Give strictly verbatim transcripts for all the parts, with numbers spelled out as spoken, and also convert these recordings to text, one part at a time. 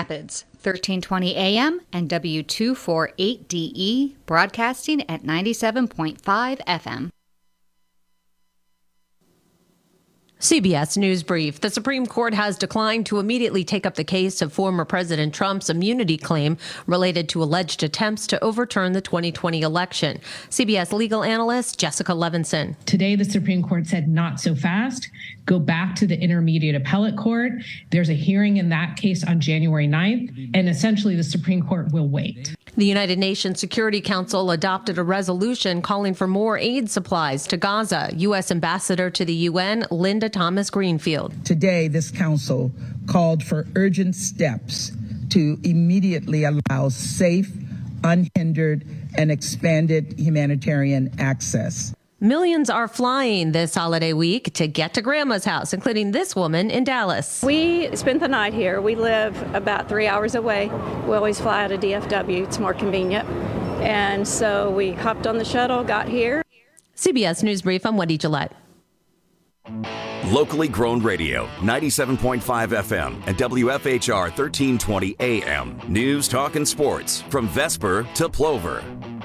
Rapids, thirteen twenty A M and W two forty-eight D E, broadcasting at ninety-seven point five F M. C B S News Brief. The Supreme Court has declined to immediately take up the case of former President Trump's immunity claim related to alleged attempts to overturn the twenty twenty election. C B S legal analyst Jessica Levinson. Today, the Supreme Court said not so fast. Go back to the Intermediate Appellate Court. There's a hearing in that case on January ninth, and essentially the Supreme Court will wait. The United Nations Security Council adopted a resolution calling for more aid supplies to Gaza. U S Ambassador to the U N, Linda Thomas Greenfield. Today, this council called for urgent steps to immediately allow safe, unhindered, and expanded humanitarian access. Millions are flying this holiday week to get to Grandma's house, including this woman in Dallas. We spent the night here. We live about three hours away. We always fly out of D F W. It's more convenient. And so we hopped on the shuttle, got here. C B S News Brief, I'm Wendy Gillette. Locally grown radio, ninety-seven point five F M and W F H R thirteen twenty A M. News, talk, and sports from Vesper to Plover.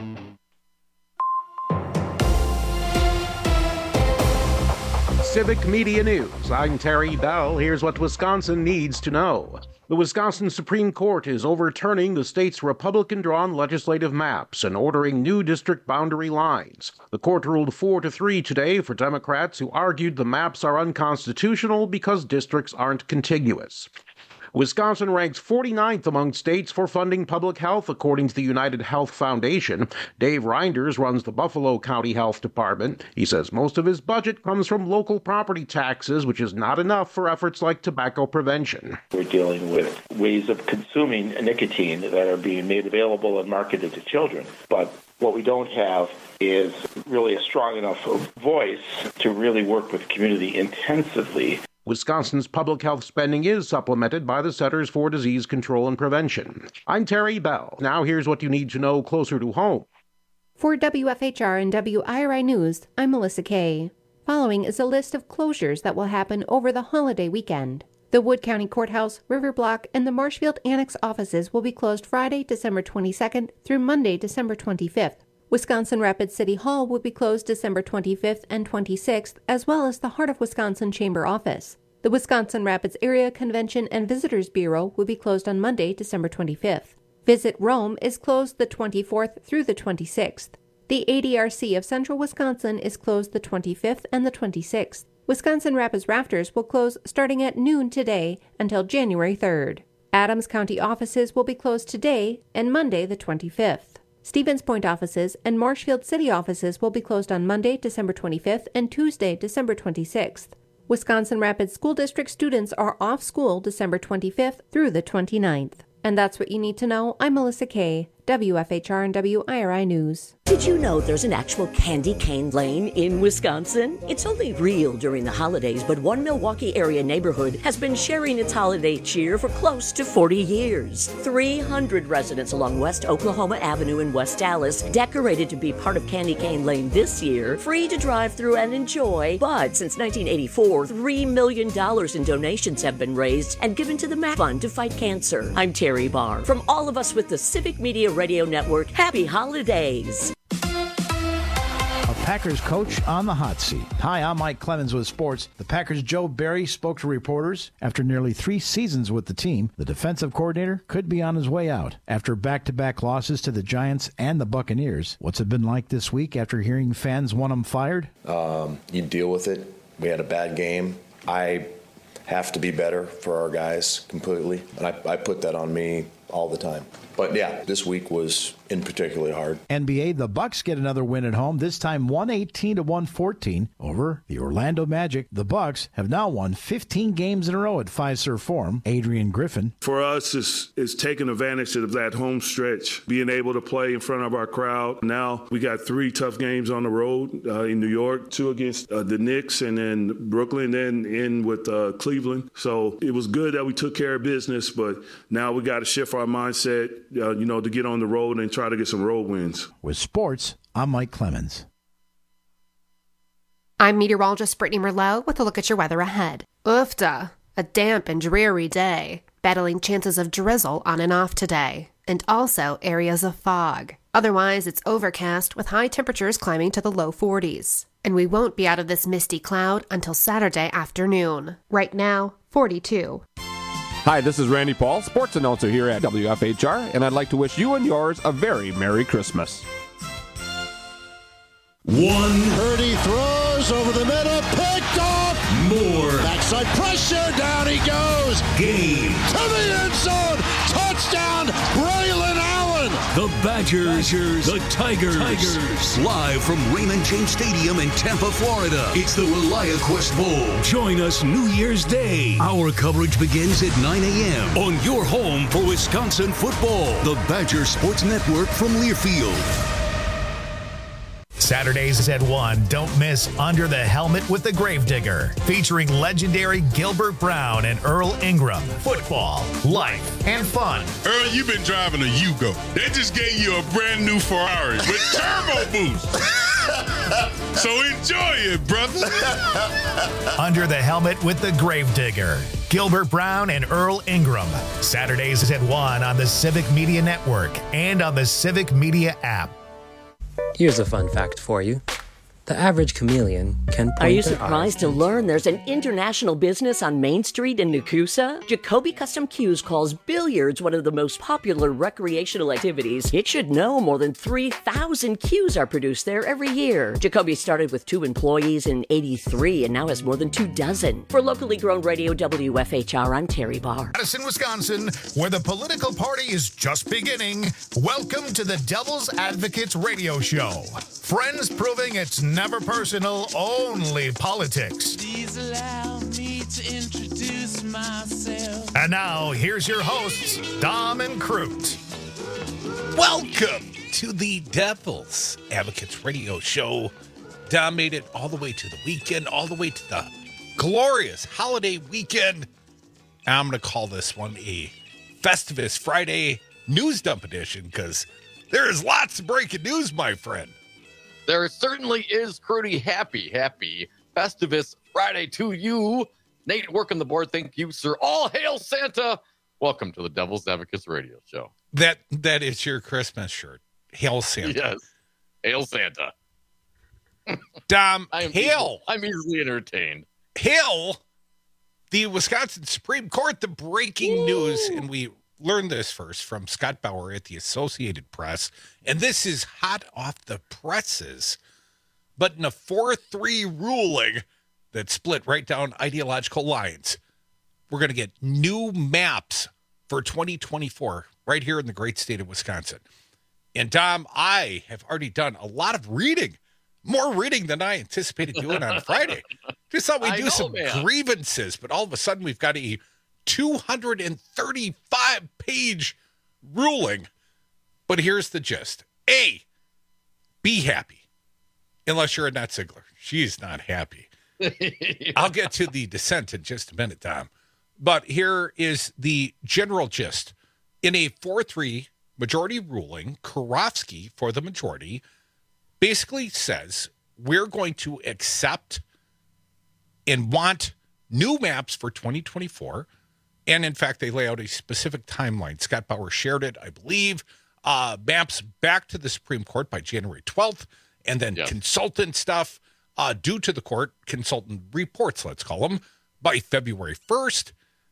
Civic Media News. I'm Terry Bell. Here's what Wisconsin needs to know. The Wisconsin Supreme Court is overturning the state's Republican-drawn legislative maps and ordering new district boundary lines. The court ruled four to three today for Democrats who argued the maps are unconstitutional because districts aren't contiguous. Wisconsin ranks forty-ninth among states for funding public health, according to the United Health Foundation. Dave Reinders runs the Buffalo County Health Department. He says most of his budget comes from local property taxes, which is not enough for efforts like tobacco prevention. We're dealing with ways of consuming nicotine that are being made available and marketed to children. But what we don't have is really a strong enough voice to really work with the community intensively. Wisconsin's public health spending is supplemented by the Centers for Disease Control and Prevention. I'm Terry Bell. Now here's what you need to know closer to home. For W F H R and W I R I News, I'm Melissa Kay. Following is a list of closures that will happen over the holiday weekend. The Wood County Courthouse, River Block, and the Marshfield Annex offices will be closed Friday, December twenty-second through Monday, December twenty-fifth. Wisconsin Rapids City Hall will be closed December twenty-fifth and twenty-sixth, as well as the Heart of Wisconsin Chamber office. The Wisconsin Rapids Area Convention and Visitors Bureau will be closed on Monday, December twenty-fifth. Visit Rome is closed the twenty-fourth through the twenty-sixth. The A D R C of Central Wisconsin is closed the twenty-fifth and the twenty-sixth. Wisconsin Rapids Rafters will close starting at noon today until January third. Adams County offices will be closed today and Monday the twenty-fifth. Stevens Point offices and Marshfield City offices will be closed on Monday, December twenty-fifth and Tuesday, December twenty-sixth. Wisconsin Rapids School District students are off school December twenty-fifth through the twenty-ninth. And that's what you need to know. I'm Melissa Kay, W F H R and W I R I News. Did you know there's an actual candy cane lane in Wisconsin? It's only real during the holidays, but one Milwaukee area neighborhood has been sharing its holiday cheer for close to forty years. three hundred residents along West Oklahoma Avenue in West Dallas decorated to be part of Candy Cane Lane this year, free to drive through and enjoy. But since nineteen eighty-four, three million dollars in donations have been raised and given to the MAC Fund to fight cancer. I'm Terry Barr. From all of us with the Civic Media Radio Network, happy holidays. A Packers coach on the hot seat. Hi, I'm Mike Clemens with sports. The Packers' Joe Barry spoke to reporters. After nearly three seasons with the team, the defensive coordinator could be on his way out. After back-to-back losses to the Giants and the Buccaneers, what's it been like this week after hearing fans want him fired? Um, you deal with it. We had a bad game. I have to be better for our guys completely, and I, I put that on me all the time. But yeah, this week was in particularly hard. N B A, the Bucks get another win at home, this time one eighteen to one fourteen over the Orlando Magic. The Bucks have now won fifteen games in a row at Fiserv Forum. Adrian Griffin. For us, it's, it's taking advantage of that home stretch, being able to play in front of our crowd. Now we got three tough games on the road uh, in New York, two against uh, the Knicks and then Brooklyn, then in with uh, Cleveland. So it was good that we took care of business, but now we got to shift our mindset, uh, you know, to get on the road and try to get some road wins. With sports, I'm Mike Clemens. I'm meteorologist Brittany Merlot with a look at your weather ahead. Oofda, a damp and dreary day. battling chances of drizzle on and off today, and also areas of fog. Otherwise, it's overcast with high temperatures climbing to the low forties. And we won't be out of this misty cloud until Saturday afternoon. Right now, forty-two. Hi, this is Randy Paul, sports announcer here at W F H R, and I'd like to wish you and yours a very Merry Christmas. One. Purdy throws over the middle, picked off. More. Backside pressure, down he goes. Game. To the end zone. Touchdown, Braylon Allen. The Badgers, Badgers, the Tigers. Tigers. Live from Raymond James Stadium in Tampa, Florida. It's the ReliaQuest Bowl. Join us New Year's Day. Our coverage begins at nine a.m. on your home for Wisconsin football. The Badger Sports Network from Learfield. Saturdays at one, don't miss Under the Helmet with the Gravedigger, featuring legendary Gilbert Brown and Earl Ingram. Football, life, and fun. Earl, you've been driving a Yugo. They just gave you a brand new Ferrari with turbo boost. So enjoy it, brother. Under the Helmet with the Gravedigger, Gilbert Brown and Earl Ingram. Saturdays at one on the Civic Media Network and on the Civic Media app. Here's a fun fact for you. The average chameleon can point Are you their surprised to learn there's an international business on Main Street in Nakusa? Jacoby Custom Cues calls billiards one of the most popular recreational activities. It should know more than three thousand cues are produced there every year. Jacoby started with two employees in eighty-three and now has more than two dozen. For locally grown radio W F H R, I'm Terry Barr. Madison, Wisconsin, where the political party is just beginning, welcome to the Devil's Advocates radio show. Friends proving it's never personal, only politics. Please allow me to introduce myself. And now, here's your hosts, Dom and Crute. Welcome to the Devil's Advocates radio show. Dom made it all the way to the weekend, all the way to the glorious holiday weekend. I'm going to call this one a Festivus Friday news dump edition because there is lots of breaking news, my friend. There certainly is, Crudy. Happy, happy Festivus Friday to you. Nate, working the board. Thank you, sir. All hail Santa. Welcome to the Devil's Advocates radio show. That That is your Christmas shirt. Hail Santa. Yes. Hail Santa. Dom, I'm hail. Easily, I'm easily entertained. Hail the Wisconsin Supreme Court, the breaking Ooh. news, and we learned this first from Scott Bauer at the Associated Press, and this is hot off the presses, but in a four three ruling that split right down ideological lines, we're going to get new maps for twenty twenty-four right here in the great state of Wisconsin. And Dom, I have already done a lot of reading, more reading than I anticipated doing on Friday. Just thought we'd do know, some man. grievances, but all of a sudden we've got a two hundred thirty-five page ruling. But here's the gist. A, be happy. Unless you're Annette Ziegler. She's not happy. yeah. I'll get to the dissent in just a minute, Tom. But here is the general gist. In a four three majority ruling, Karofsky, for the majority, basically says we're going to accept and want new maps for twenty twenty-four. And in fact, they lay out a specific timeline. Scott Bauer shared it, I believe. Uh, maps back to the Supreme Court by January twelfth, and then yes. consultant stuff uh, due to the court, consultant reports, let's call them, by February first.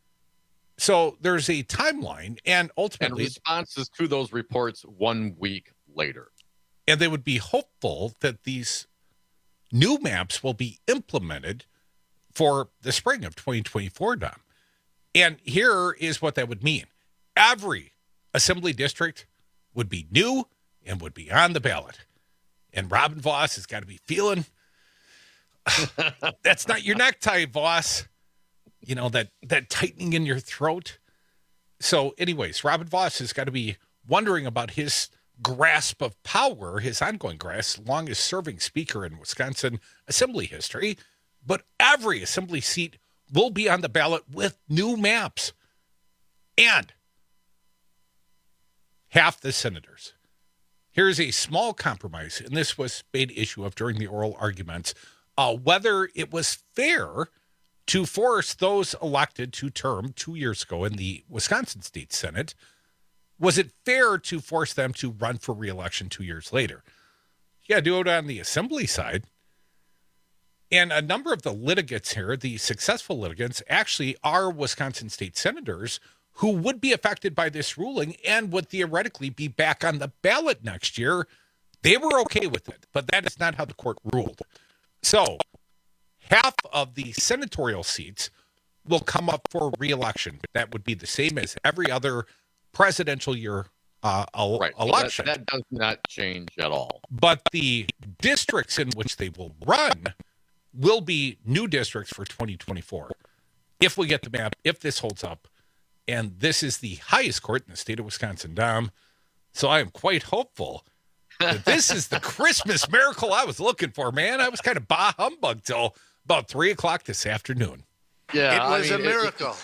So there's a timeline, and ultimately... And responses to those reports one week later. And they would be hopeful that these new maps will be implemented for the spring of twenty twenty-four, Dom. And here is what that would mean. Every assembly district would be new and would be on the ballot. And Robin Vos has got to be feeling, that's not your necktie, Vos. You know, that, that tightening in your throat. So anyways, Robin Vos has got to be wondering about his grasp of power, his ongoing grasp, longest serving speaker in Wisconsin assembly history. But every assembly seat will be on the ballot with new maps. And half the senators. Here's a small compromise, and this was made issue of during the oral arguments, uh, whether it was fair to force those elected to term two years ago in the Wisconsin State Senate, was it fair to force them to run for re-election two years later? Yeah, do it on the assembly side. And a number of the litigants here, the successful litigants, actually are Wisconsin state senators who would be affected by this ruling and would theoretically be back on the ballot next year. They were okay with it, but that is not how the court ruled. So half of the senatorial seats will come up for re-election. That would be the same as every other presidential year uh, el- right. election. So that, that does not change at all. But the districts in which they will run will be new districts for twenty twenty-four. If we get the map, if this holds up. And this is the highest court in the state of Wisconsin, Dom. So I am quite hopeful that this is the Christmas miracle I was looking for, man. I was kind of bah humbug till about three o'clock this afternoon. Yeah, it was I mean, a miracle.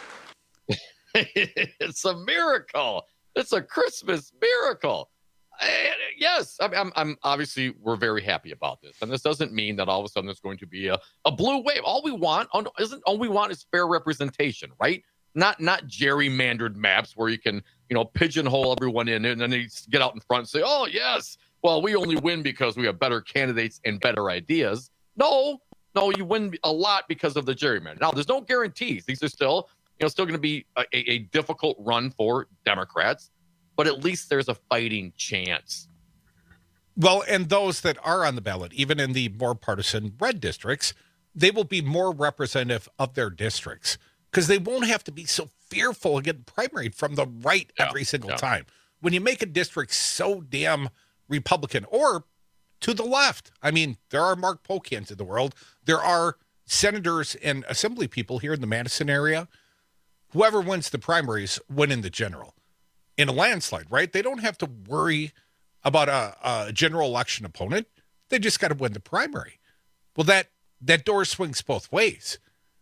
It, it's a miracle. It's a Christmas miracle. I, yes, I, I'm, I'm obviously we're very happy about this, and this doesn't mean that all of a sudden there's going to be a, a blue wave. All we want isn't all we want is fair representation, right? Not not gerrymandered maps where you can you know pigeonhole everyone in, and then they get out in front and say, "Oh yes, well we only win because we have better candidates and better ideas." No, no, you win a lot because of the gerrymander. Now, there's no guarantees. These are still you know still going to be a, a difficult run for Democrats. But at least there's a fighting chance. Well, and those that are on the ballot, even in the more partisan red districts, they will be more representative of their districts because they won't have to be so fearful of getting primaried from the right yeah, every single yeah. time. When you make a district so damn Republican or to the left, I mean, there are Mark Pokans in the world. There are senators and assembly people here in the Madison area. Whoever wins the primaries win in the general. In a landslide, right? They don't have to worry about a, a general election opponent. They just got to win the primary. Well, that that door swings both ways.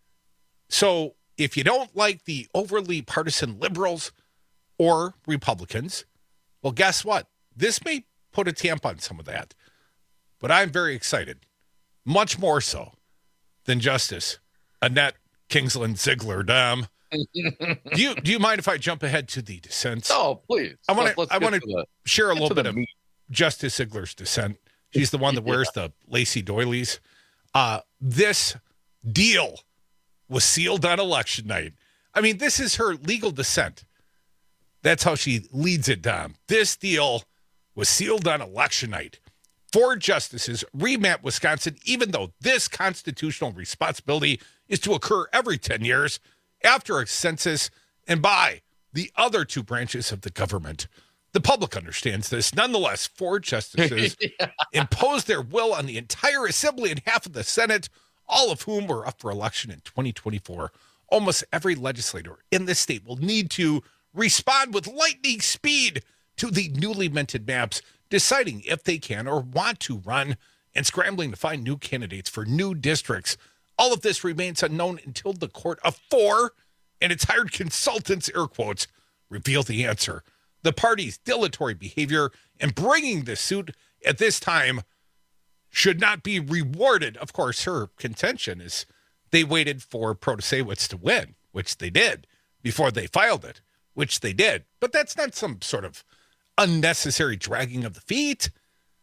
So if you don't like the overly partisan liberals or Republicans, well, guess what? This may put a tamp on some of that. But I'm very excited, much more so than Justice Annette Kingsland Ziegler Dam. do you do you mind if I jump ahead to the dissent? Oh, please. I want to I want to share a little bit of meat. Justice Ziegler's dissent. She's the one that wears yeah. the lacy doilies. Uh, this deal was sealed on election night. I mean, this is her legal dissent. That's how she leads it down. This deal was sealed on election night. Four justices remap Wisconsin, even though this constitutional responsibility is to occur every ten years. After a census and by the other two branches of the government. The public understands this. Nonetheless, four justices yeah. imposed their will on the entire assembly and half of the Senate, all of whom were up for election in twenty twenty-four. Almost every legislator in this state will need to respond with lightning speed to the newly minted maps, deciding if they can or want to run and scrambling to find new candidates for new districts. All of this remains unknown until the court of four and its hired consultants, air quotes, reveal the answer. The party's dilatory behavior in bringing this suit at this time should not be rewarded. Of course, her contention is they waited for Protasiewicz to win, which they did, before they filed it, which they did. But that's not some sort of unnecessary dragging of the feet.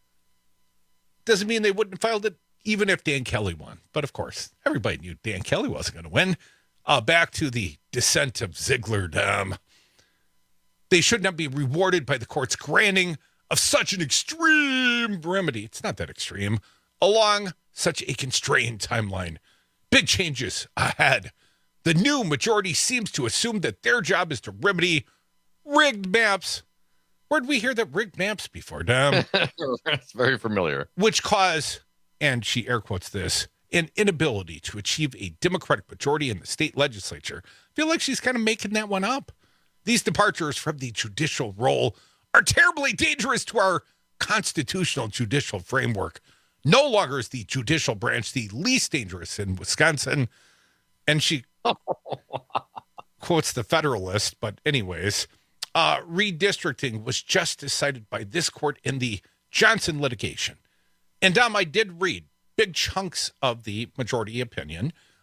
Doesn't mean they wouldn't have filed it even if Dan Kelly won. But of course, everybody knew Dan Kelly wasn't going to win. Uh, back to the dissent of Ziegler. Um, they should not be rewarded by the court's granting of such an extreme remedy. It's not that extreme. Along such a constrained timeline. Big changes ahead. The new majority seems to assume that their job is to remedy rigged maps. Where'd we hear that rigged maps before, Dom? That's very familiar. Which cause, and she air quotes this, an inability to achieve a Democratic majority in the state legislature. I feel like she's kind of making that one up. These departures from the judicial role are terribly dangerous to our constitutional judicial framework. No longer is the judicial branch the least dangerous in Wisconsin. And she quotes the Federalist, but anyways, uh, redistricting was just decided by this court in the Johnson litigation. And Dom, I did read big chunks of the majority opinion.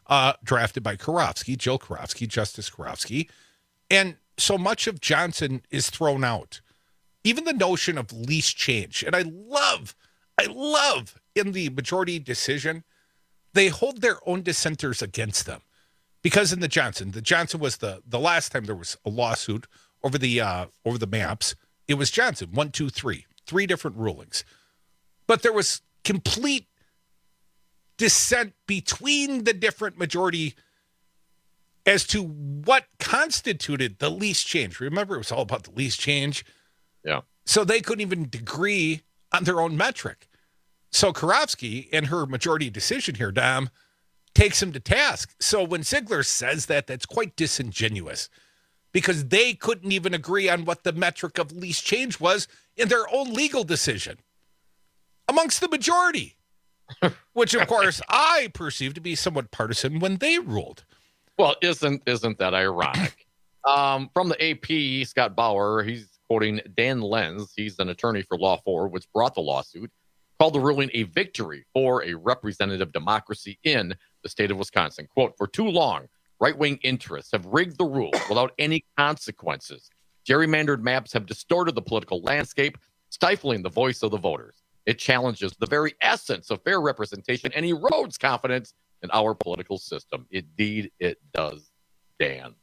uh, drafted by Karofsky, Jill Karofsky, Justice Karofsky. And so much of Johnson is thrown out. Even the notion of least change. And I love, I love in the majority decision, they hold their own dissenters against them. Because in the Johnson, the Johnson was the, the last time there was a lawsuit over the uh, over the maps. It was Johnson, one, two, three, three different rulings. But there was complete dissent between the different majority as to what constituted the least change. Remember, it was all about the least change. Yeah. So they couldn't even agree on their own metric. So Karofsky, in her majority decision here, Dom, takes him to task. So when Ziegler says that, that's quite disingenuous because they couldn't even agree on what the metric of least change was in their own legal decision amongst the majority, which, of course, I perceive to be somewhat partisan when they ruled. Well, isn't isn't that ironic? um, from the A P, Scott Bauer, he's quoting Dan Lenz. He's an attorney for Law four, which brought the lawsuit, called the ruling a victory for a representative democracy in the state of Wisconsin. Quote, for too long, right-wing interests have rigged the rules without any consequences. Gerrymandered maps have distorted the political landscape, stifling the voice of the voters. It challenges the very essence of fair representation and erodes confidence in our political system. Indeed, it does, Dan.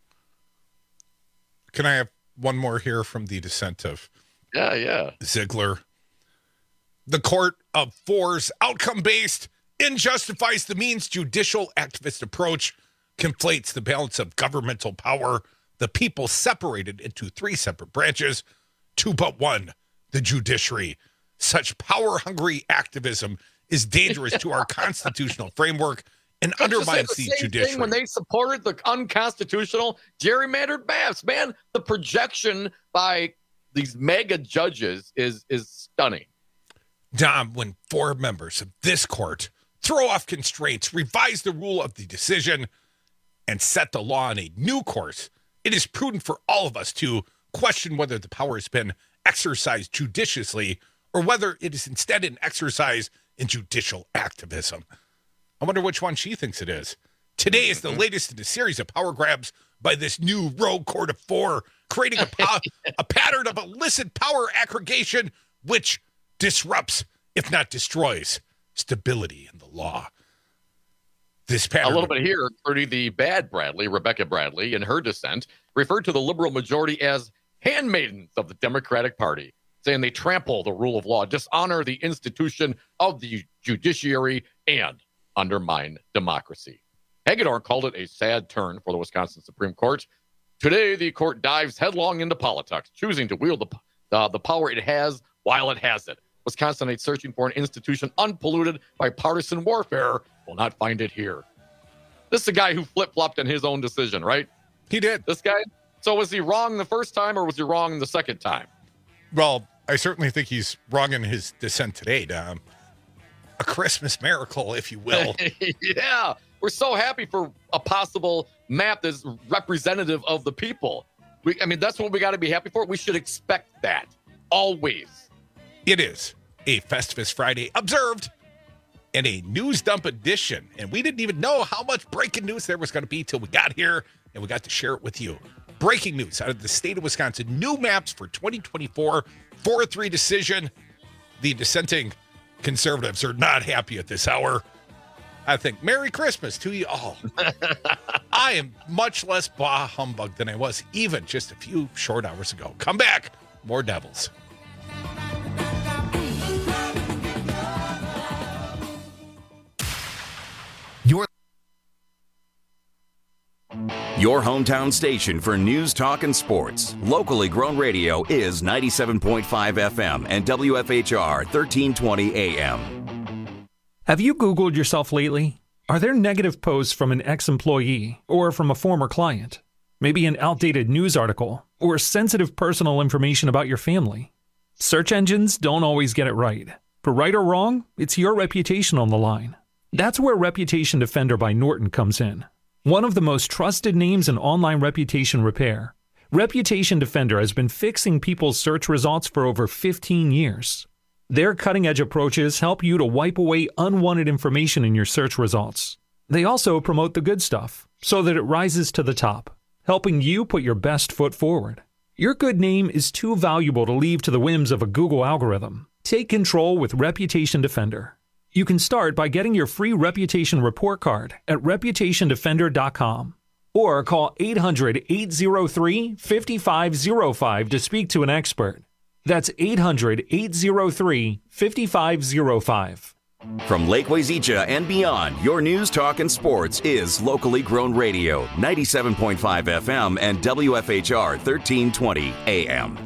Can I have one more here from the dissent of yeah, yeah. Ziegler? The court of four's outcome-based, injustifies the means judicial activist approach, conflates the balance of governmental power, the people separated into three separate branches, two but one, the judiciary. Such power-hungry activism is dangerous to our constitutional framework and Don't undermines the, the same judiciary. Thing when they supported the unconstitutional gerrymandered maps, man, the projection by these mega judges is is stunning. Dom, when four members of this court throw off constraints, revise the rule of the decision, and set the law on a new course, it is prudent for all of us to question whether the power has been exercised judiciously or whether it is instead an exercise in judicial activism. I wonder which one she thinks it is. Today is the latest in a series of power grabs by this new rogue court of four, creating a, po- a pattern of illicit power aggregation which disrupts, if not destroys, stability in the law. This pattern. A little bit here, Trudy, the bad Bradley, Rebecca Bradley, in her dissent, referred to the liberal majority as handmaidens of the Democratic Party, saying they trample the rule of law, dishonor the institution of the judiciary, and undermine democracy. Hagedorn called it a sad turn for the Wisconsin Supreme Court. Today, the court dives headlong into politics, choosing to wield the, uh, the power it has while it has it. Wisconsinites searching for an institution unpolluted by partisan warfare will not find it here. This is a guy who flip-flopped in his own decision, right? He did. This guy? So was he wrong the first time or was he wrong the second time? Well, I certainly think he's wrong in his dissent today, Dom. A Christmas miracle, if you will. Yeah. We're so happy for a possible map that's representative of the people. We, I mean, that's what we got to be happy for. We should expect that. Always. It is a Festivus Friday observed and a news dump edition. And we didn't even know how much breaking news there was going to be till we got here and we got to share it with you. Breaking news out of the state of Wisconsin. New maps for twenty twenty-four, four three decision. The dissenting conservatives are not happy at this hour. I think Merry Christmas to you all. I am much less bah humbug than I was even just a few short hours ago. Come back. More Devils. Your Your hometown station for news, talk, and sports. Locally grown radio is ninety-seven point five F M and W F H R thirteen twenty A M. Have you Googled yourself lately? Are there negative posts from an ex-employee or from a former client? Maybe an outdated news article or sensitive personal information about your family? Search engines don't always get it right. For right or wrong, it's your reputation on the line. That's where Reputation Defender by Norton comes in. One of the most trusted names in online reputation repair, Reputation Defender has been fixing people's search results for over fifteen years. Their cutting-edge approaches help you to wipe away unwanted information in your search results. They also promote the good stuff so that it rises to the top, helping you put your best foot forward. Your good name is too valuable to leave to the whims of a Google algorithm. Take control with Reputation Defender. You can start by getting your free reputation report card at reputation defender dot com or call eight hundred, eight oh three, five five oh five to speak to an expert. That's eight hundred, eight oh three, five five oh five. From Lake Wazeecha and beyond, your news, talk, and sports is locally grown radio, ninety-seven point five F M and W F H R thirteen twenty A M.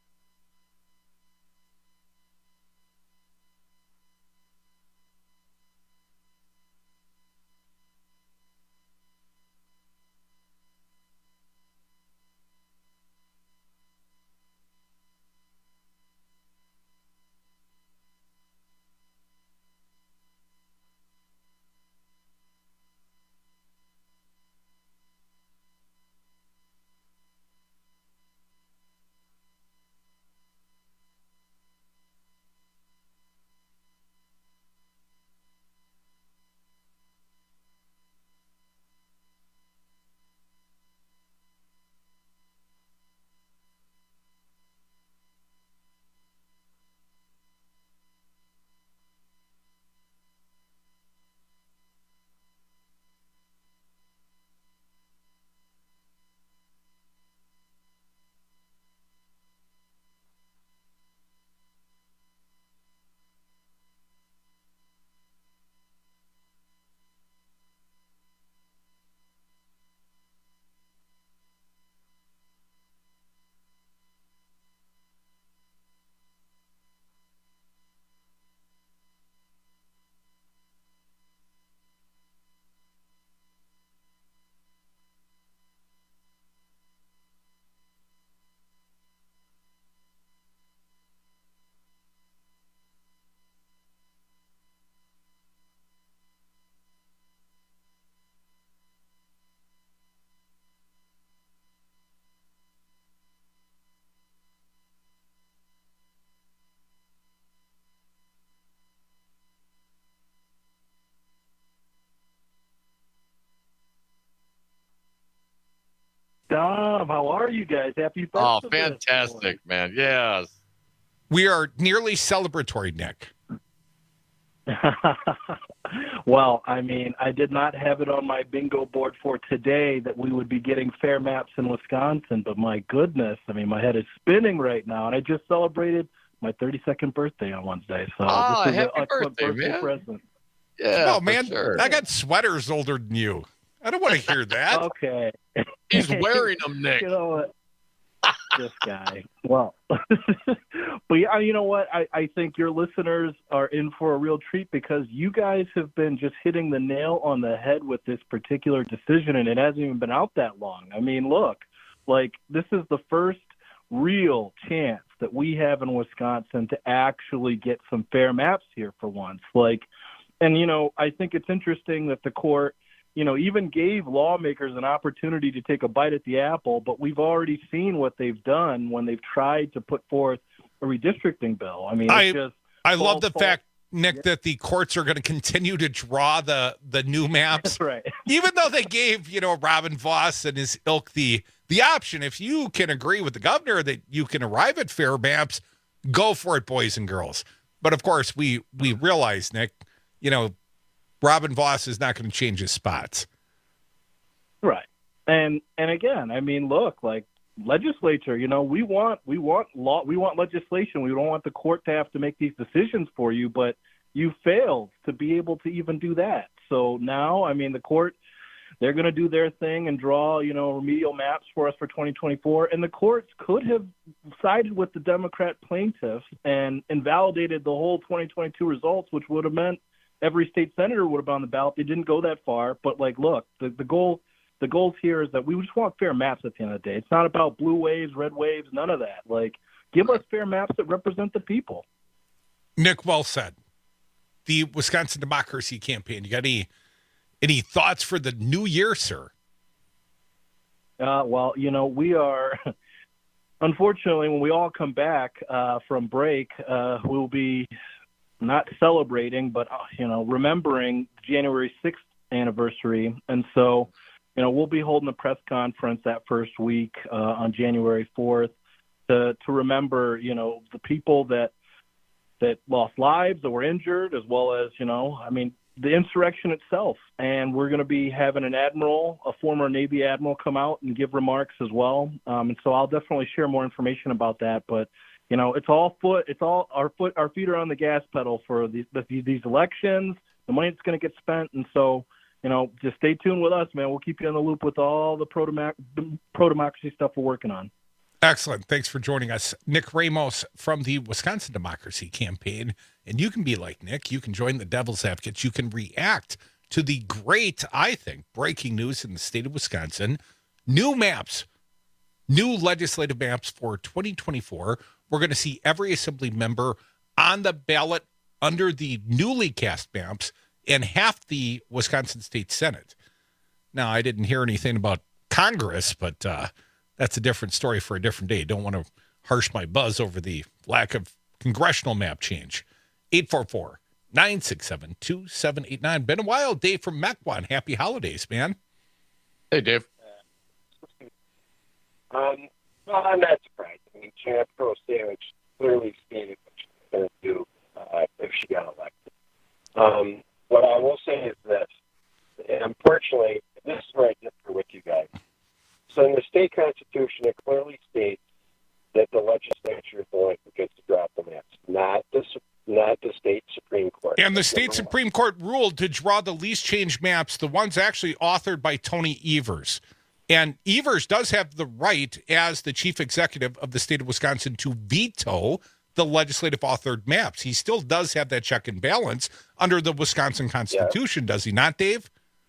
Dom, how are you guys? Happy birthday. Oh, fantastic, man. Yes. We are nearly celebratory, Nick. Well, I mean, I did not have it on my bingo board for today that we would be getting fair maps in Wisconsin, but my goodness, I mean, my head is spinning right now, and I just celebrated my thirty-second birthday on Wednesday, so oh, this is happy an excellent birthday, birthday man. present. Yeah, oh, man, sure. I got sweaters older than you. I don't want to hear that. Okay. He's wearing them, Nick. You know what? This guy. Well, but yeah, you know what? I, I think your listeners are in for a real treat because you guys have been just hitting the nail on the head with this particular decision, and it hasn't even been out that long. I mean, look, like this is the first real chance that we have in Wisconsin to actually get some fair maps here for once. Like, and, you know, I think it's interesting that the court, you know, even gave lawmakers an opportunity to take a bite at the apple, but we've already seen what they've done when they've tried to put forth a redistricting bill. I mean, it's I, just I love the false, fact, Nick, yeah. that the courts are going to continue to draw the, the new maps. That's right. Even though they gave, you know, Robin Voss and his ilk the, the option, if you can agree with the governor that you can arrive at fair maps, go for it, boys and girls. But, of course, we, we realize, Nick, you know, Robin Voss is not going to change his spots. Right. And and again, I mean, look, like legislature, you know, we want we want law we want legislation. We don't want the court to have to make these decisions for you, but you failed to be able to even do that. So now, I mean, the court, they're going to do their thing and draw, you know, remedial maps for us for twenty twenty-four. And the courts could have sided with the Democrat plaintiffs and invalidated the whole twenty twenty-two results, which would have meant every state senator would have been on the ballot. They didn't go that far. But, like, look, the, the goal the goals here is that we just want fair maps at the end of the day. It's not about blue waves, red waves, none of that. Like, give us fair maps that represent the people. Nick, well said. The Wisconsin Democracy Campaign, you got any, any thoughts for the new year, sir? Uh, well, you know, we are – unfortunately, when we all come back uh, from break, uh, we'll be not celebrating, but, uh, you know, remembering January sixth anniversary. And so, you know, we'll be holding a press conference that first week uh, on January fourth to, to remember, you know, the people that that lost lives, that were injured, as well as, you know, I mean, the insurrection itself. And we're going to be having an admiral, a former Navy admiral, come out and give remarks as well. Um, and so I'll definitely share more information about that. But, you know, it's all foot, it's all our foot, our feet are on the gas pedal for these, these elections, the money that's going to get spent. And so, you know, just stay tuned with us, man. We'll keep you in the loop with all the pro-democ- pro-democracy stuff we're working on. Excellent. Thanks for joining us. Nick Ramos from the Wisconsin Democracy Campaign. And you can be like Nick. You can join the Devil's Advocates. You can react to the great, I think, breaking news in the state of Wisconsin. New maps, new legislative maps for twenty twenty-four. We're going to see every assembly member on the ballot under the newly cast maps and half the Wisconsin State Senate. Now, I didn't hear anything about Congress, but uh, that's a different story for a different day. Don't want to harsh my buzz over the lack of congressional map change. eight four four, nine six seven, two seven eight nine. Been a while. Dave from Mequon. Happy holidays, man. Hey, Dave. Um, well, I'm not surprised. I mean, Janet Pro Sandwich clearly stated what she's going to do uh, if she got elected. Um, what I will say is this, and unfortunately, this is where I differ with you guys. So in the state constitution, it clearly states that the legislature is the one who gets to drop the maps, not the not the state Supreme Court. And the state Supreme Court ruled to draw the least change maps, the ones actually authored by Tony Evers. And Evers does have the right, as the chief executive of the state of Wisconsin, to veto the legislative authored maps. He still does have that check and balance under the Wisconsin Constitution, yeah. Does he not, Dave?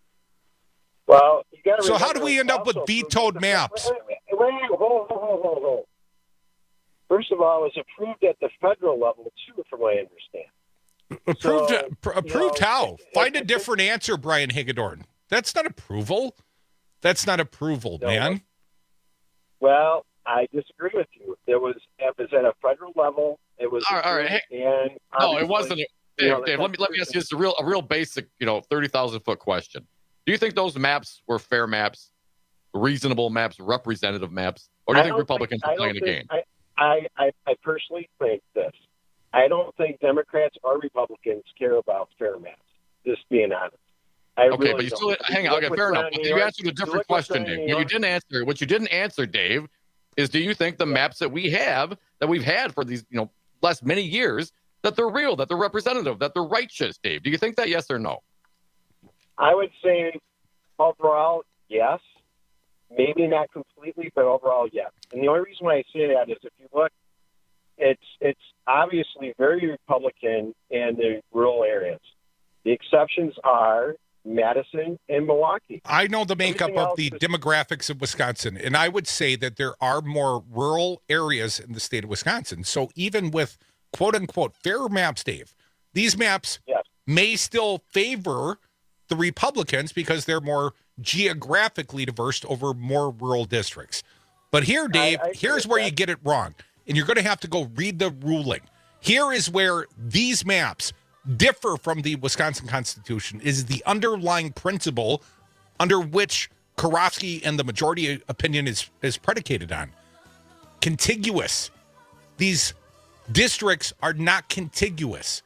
Well, you got to. So how do we end up with vetoed maps? Wait, wait, wait, hold, hold, hold, hold. First of all, it was approved at the federal level too, from what I understand. Approved? So, pr- approved know, how? it, Find it, a different it, answer, Brian Hagedorn. That's not approval. That's not approval, no, man. Well, I disagree with you. There was it was at a federal level. It was all right. All right. Hey, and no, it wasn't. Dave, you know, Dave, let me let me ask you just a real a real basic, you know, thirty thousand foot question. Do you think those maps were fair maps, reasonable maps, representative maps, or do you think Republicans think, are playing a game? I, I, I, I personally think this. I don't think Democrats or Republicans care about fair maps, just being honest. I okay, really but you don't. still hang on. Okay, fair enough. But you answered a different question, Dave. What you didn't answer, what you didn't answer, Dave, is do you think the maps that we have, that we've had for these, you know, last many years, that they're real, that they're representative, that they're righteous, Dave? Do you think that, yes or no? I would say overall, yes. Maybe not completely, but overall, yes. And the only reason why I say that is if you look, it's it's obviously very Republican in the rural areas. The exceptions are Madison and Milwaukee. I know the makeup Everything of the is- demographics of Wisconsin, and I would say that there are more rural areas in the state of Wisconsin. So even with quote-unquote fair maps, Dave, these maps yes. may still favor the Republicans because they're more geographically diverse over more rural districts. But here, Dave, I, I here's where that. you get it wrong. And you're going to have to go read the ruling. Here is where these maps differ from the Wisconsin Constitution, is the underlying principle under which Karofsky and the majority opinion is, is predicated on. Contiguous. These districts are not contiguous.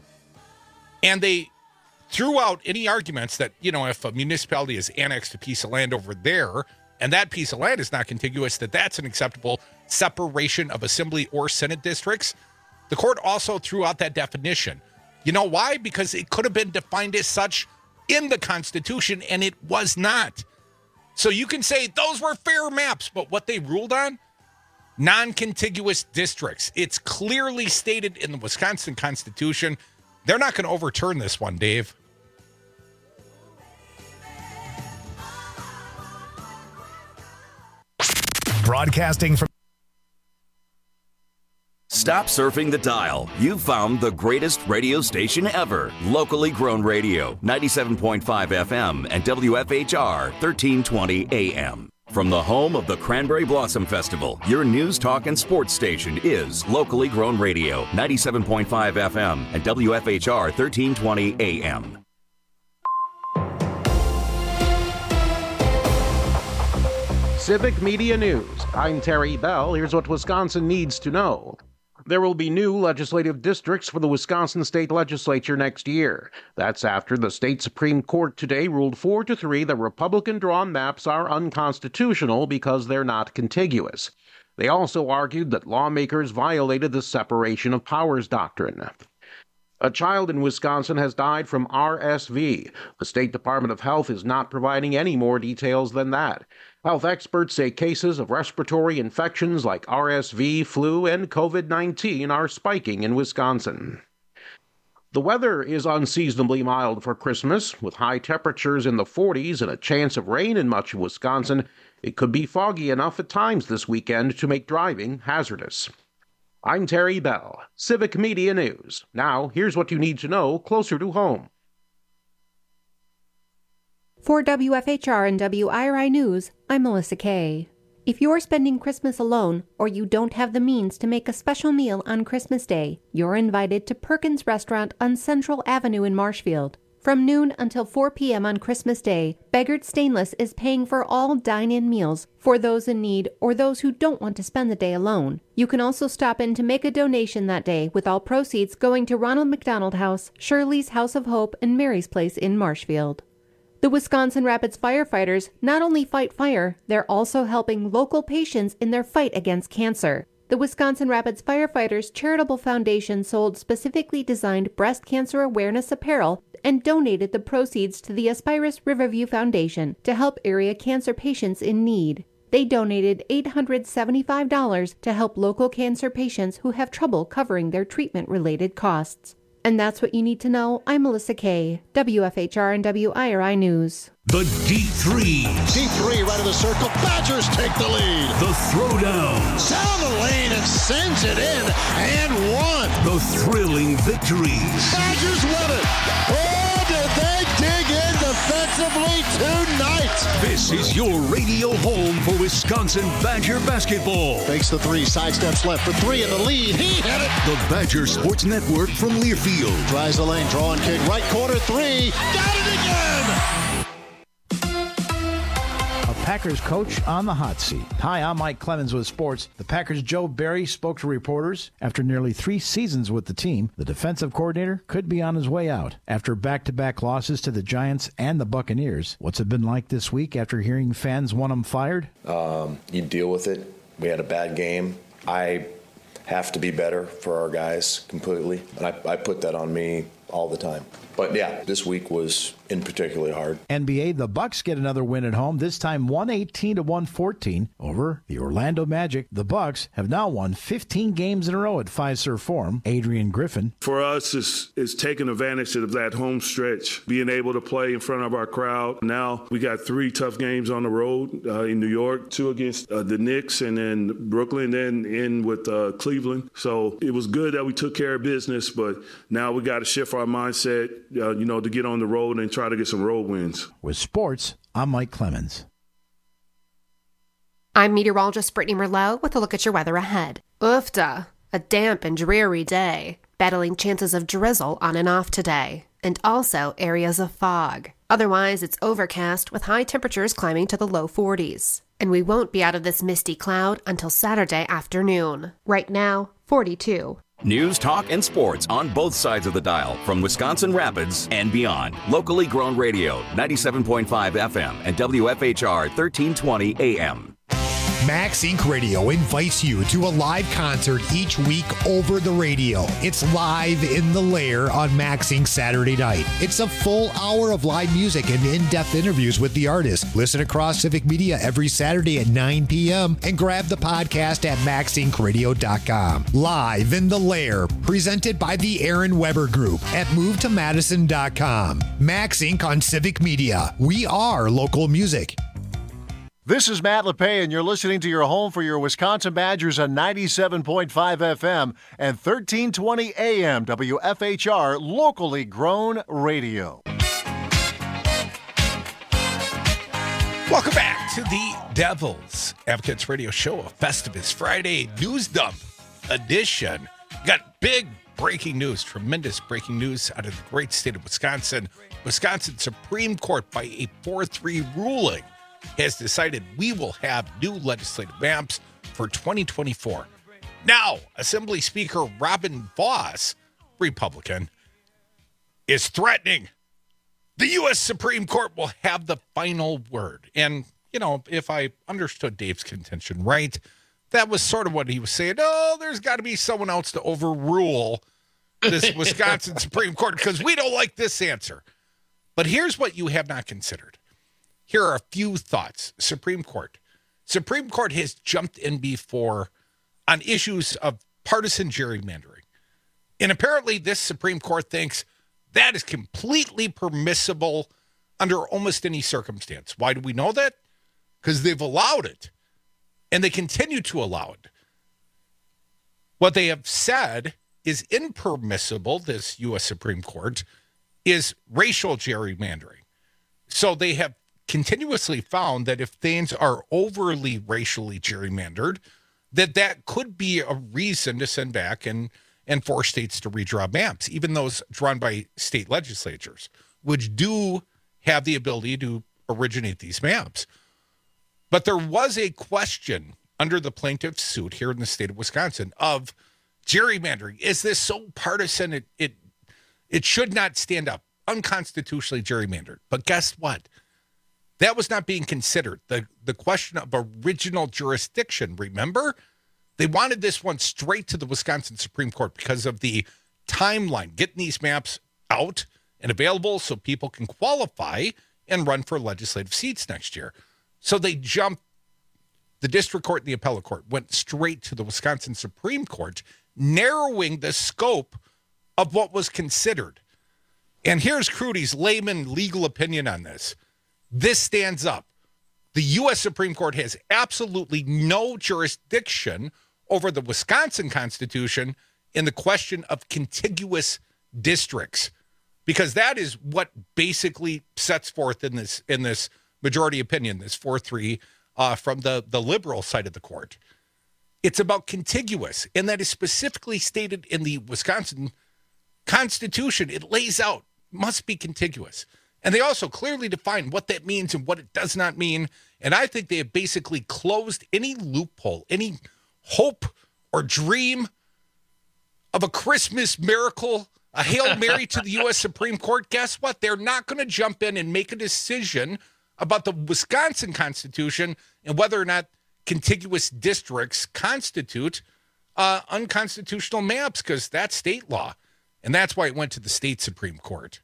And they threw out any arguments that, you know, if a municipality is annexed a piece of land over there and that piece of land is not contiguous, that that's an acceptable separation of assembly or Senate districts. The court also threw out that definition. You know why? Because it could have been defined as such in the Constitution, and it was not. So you can say those were fair maps, but what they ruled on? Non-contiguous districts. It's clearly stated in the Wisconsin Constitution. They're not going to overturn this one, Dave. Broadcasting from... Stop surfing the dial. You've found the greatest radio station ever. Locally grown radio, ninety-seven point five F M and W F H R, thirteen twenty A M. From the home of the Cranberry Blossom Festival, your news, talk, and sports station is Locally Grown Radio, ninety-seven point five F M and W F H R, thirteen twenty A M. Civic Media News. I'm Terry Bell. Here's what Wisconsin needs to know. There will be new legislative districts for the Wisconsin State Legislature next year. That's after the state Supreme Court today ruled four to three that Republican-drawn maps are unconstitutional because they're not contiguous. They also argued that lawmakers violated the separation of powers doctrine. A child in Wisconsin has died from R S V. The State Department of Health is not providing any more details than that. Health experts say cases of respiratory infections like R S V, flu, and COVID nineteen are spiking in Wisconsin. The weather is unseasonably mild for Christmas, with high temperatures in the forties and a chance of rain in much of Wisconsin. It could be foggy enough at times this weekend to make driving hazardous. I'm Terry Bell, Civic Media News. Now, here's what you need to know closer to home. For W F H R and W I R I News, I'm Melissa Kay. If you're spending Christmas alone or you don't have the means to make a special meal on Christmas Day, you're invited to Perkins Restaurant on Central Avenue in Marshfield. From noon until four p.m. on Christmas Day, Beggard Stainless is paying for all dine-in meals for those in need or those who don't want to spend the day alone. You can also stop in to make a donation that day, with all proceeds going to Ronald McDonald House, Shirley's House of Hope, and Mary's Place in Marshfield. The Wisconsin Rapids firefighters not only fight fire, they're also helping local patients in their fight against cancer. The Wisconsin Rapids Firefighters Charitable Foundation sold specifically designed breast cancer awareness apparel and donated the proceeds to the Aspirus Riverview Foundation to help area cancer patients in need. They donated eight hundred seventy-five dollars to help local cancer patients who have trouble covering their treatment-related costs. And that's what you need to know. I'm Melissa Kay, W F H R and W I R I News. The Deep Threes. Deep three, right of the circle. Badgers take the lead. The Throwdowns. Down the lane and sends it in and one. The thrilling victories. Badgers win it. Oh, did they dig in defensively tonight? This is your radio home for Wisconsin Badger basketball. Fakes the three, sidesteps left for three in the lead. He hit it. The Badger Sports Network from Learfield. Tries the lane, draw and kick, right corner three. Got it again. Packers coach on the hot seat. Hi, I'm Mike Clemens with sports. The Packers' Joe Barry spoke to reporters. After nearly three seasons with the team, the defensive coordinator could be on his way out. After back-to-back losses to the Giants and the Buccaneers, what's it been like this week after hearing fans want him fired? Um, you deal with it. We had a bad game. I have to be better for our guys completely, and I, I put that on me all the time. But yeah, this week was in particularly hard. N B A, the Bucks get another win at home, this time one eighteen to one fourteen over the Orlando Magic. The Bucks have now won fifteen games in a row at Fiserv Forum. Adrian Griffin. For us, it's, it's taking advantage of that home stretch, being able to play in front of our crowd. Now we got three tough games on the road uh, in New York, two against uh, the Knicks and then Brooklyn, then in with uh, Cleveland. So it was good that we took care of business, but now we got to shift our mindset, uh, you know, to get on the road and try to get some road wins. With sports, I'm Mike Clemens. I'm meteorologist Brittany Merlot with a look at your weather ahead. Oofda, a damp and dreary day, battling chances of drizzle on and off today, and also areas of fog. Otherwise, it's overcast with high temperatures climbing to the low forties. And we won't be out of this misty cloud until Saturday afternoon. Right now, forty-two. News, talk, and sports on both sides of the dial from Wisconsin Rapids and beyond. Locally grown radio, ninety-seven point five F M and W F H R thirteen twenty A M. Max Incorporated. Radio invites you to a live concert each week over the radio. It's Live in the Lair on Max Incorporated. Saturday night. It's a full hour of live music and in-depth interviews with the artist. Listen across Civic Media every Saturday at nine p.m. and grab the podcast at max inc radio dot com. Live in the Lair, presented by the Aaron Weber Group at move to madison dot com. Max Incorporated on Civic Media. We are local music. This is Matt LePay, and you're listening to your home for your Wisconsin Badgers on ninety-seven point five F M and thirteen twenty A M W F H R, locally grown radio. Welcome back to the Devil's Advocates Radio Show, a Festivus Friday news dump edition. Got big breaking news, tremendous breaking news out of the great state of Wisconsin. Wisconsin Supreme Court, by a four three ruling, has decided we will have new legislative maps for twenty twenty-four. Now, Assembly Speaker Robin Vos, Republican, is threatening the U S Supreme Court will have the final word. And, you know, if I understood Dave's contention right, that was sort of what he was saying. Oh, there's got to be someone else to overrule this Wisconsin Supreme Court because we don't like this answer. But here's what you have not considered. Here are a few thoughts. Supreme Court. Supreme Court has jumped in before on issues of partisan gerrymandering. And apparently this Supreme Court thinks that is completely permissible under almost any circumstance. Why do we know that? Because they've allowed it, and they continue to allow it. What they have said is impermissible, this U S Supreme Court, is racial gerrymandering. So they have continuously found that if things are overly racially gerrymandered, that that could be a reason to send back and and force states to redraw maps, even those drawn by state legislatures, which do have the ability to originate these maps. But there was a question under the plaintiff's suit here in the state of Wisconsin of gerrymandering. Is this so partisan it it, it should not stand up? Unconstitutionally gerrymandered. But guess what? That was not being considered. The, the question of original jurisdiction, remember? They wanted this one straight to the Wisconsin Supreme Court because of the timeline, getting these maps out and available so people can qualify and run for legislative seats next year. So they jumped, the district court and the appellate court went straight to the Wisconsin Supreme Court, narrowing the scope of what was considered. And here's Crudy's layman legal opinion on this. This stands up. The U S Supreme Court has absolutely no jurisdiction over the Wisconsin Constitution in the question of contiguous districts, because that is what basically sets forth in this in this majority opinion, this four three uh, from the, the liberal side of the court. It's about contiguous, and that is specifically stated in the Wisconsin Constitution. It lays out, must be contiguous. And they also clearly define what that means and what it does not mean. And I think they have basically closed any loophole, any hope or dream of a Christmas miracle, a Hail Mary to the U S Supreme Court. Guess what? They're not going to jump in and make a decision about the Wisconsin Constitution and whether or not contiguous districts constitute uh, unconstitutional maps, because that's state law. And that's why it went to the state Supreme Court.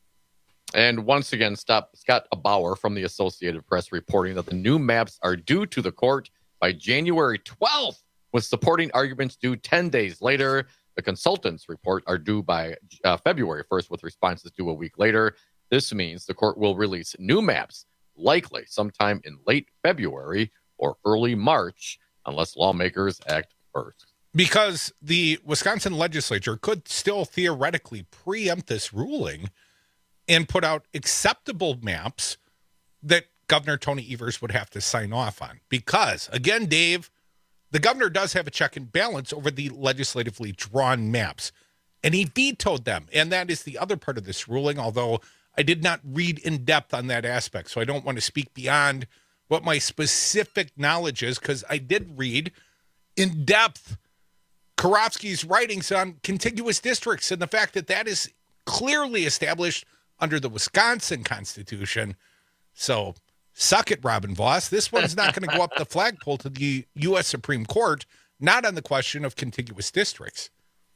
And once again, stop Scott Bauer from the Associated Press reporting that the new maps are due to the court by January twelfth, with supporting arguments due ten days later. The consultants' report are due by uh, February first, with responses due a week later. This means the court will release new maps likely sometime in late February or early March, unless lawmakers act first. Because the Wisconsin legislature could still theoretically preempt this ruling and put out acceptable maps that Governor Tony Evers would have to sign off on. Because, again, Dave, the governor does have a check and balance over the legislatively drawn maps, and he vetoed them. And that is the other part of this ruling, although I did not read in depth on that aspect, so I don't want to speak beyond what my specific knowledge is, because I did read in depth Karofsky's writings on contiguous districts and the fact that that is clearly established under the Wisconsin Constitution. So suck it, Robin Vos. This one's not going to go up the flagpole to the U S Supreme Court, not on the question of contiguous districts.